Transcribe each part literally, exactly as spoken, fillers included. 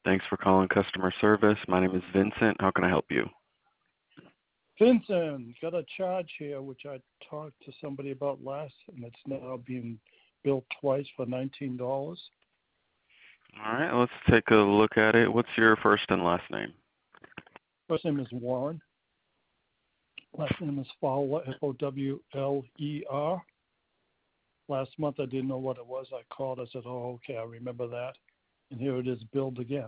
Thanks for calling customer service. My name is Vincent. How can I help you? Vincent, got a charge here which I talked to somebody about last, and it's now being billed twice for nineteen dollars. All right, let's take a look at it. What's your first and last name? First name is Warren. Last name is Fowler, F O W L E R. Last month I didn't know what it was. I called. I said, oh, okay, I remember that. And here it is billed again.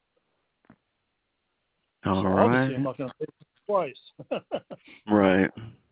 All so right. obviously I'm not going to pay it twice. Right.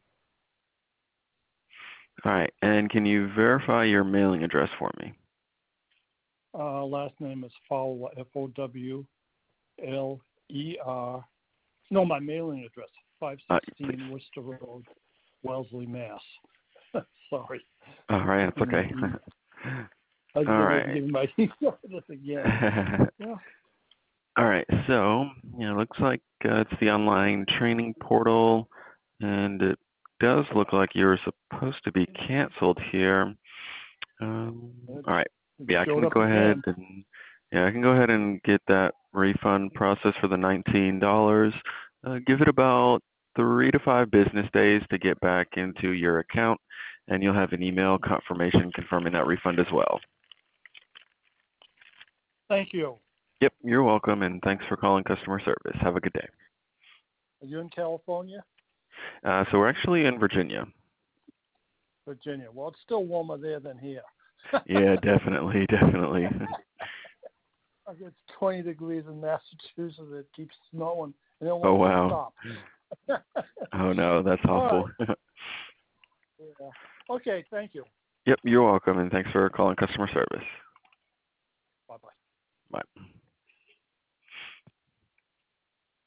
All right, and can you verify your mailing address for me? Uh, last name is Fowler, F O W L E R. No, my mailing address, five sixteen Uh, Worcester Road, Wellesley, Mass. Sorry. All right, it's okay. I was All going right. to give my this again. Yeah. All right, so yeah, it looks like uh, it's the online training portal, and it does look like you're supposed to be canceled here. Um, It, all right, it yeah, I showed can up go ahead again. and yeah, I can go ahead and get that refund process for the nineteen dollars. Uh, give it about three to five business days to get back into your account, and you'll have an email confirmation confirming that refund as well. Thank you. Yep, you're welcome, and thanks for calling customer service. Have a good day. Are you in California? Uh, so we're actually in Virginia. Virginia. Well, it's still warmer there than here. Yeah, definitely, definitely. It's twenty degrees in Massachusetts. It keeps snowing, and it won't Oh, wow. stop. Oh, no, that's awful. Right. Yeah. Okay, thank you. Yep, you're welcome, and thanks for calling customer service. Bye-bye. Bye.